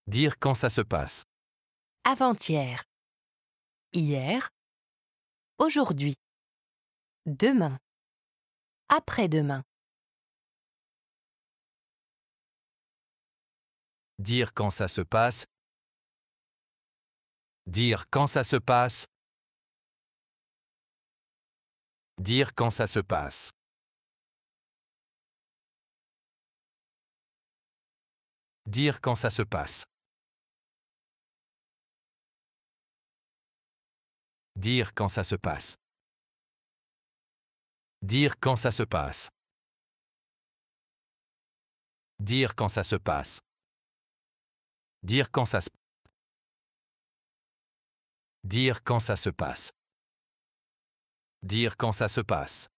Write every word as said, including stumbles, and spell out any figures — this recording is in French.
Dire quand ça se passe. Avant-hier. Hier. Aujourd'hui. Demain. Après-demain. Dire quand ça se passe. Dire quand ça se passe. Dire quand ça se passe. Dire quand ça se passe. Dire quand ça se passe. Dire quand ça se passe. Dire quand ça se passe. Dire quand ça se Dire quand ça se passe. Dire quand ça se passe.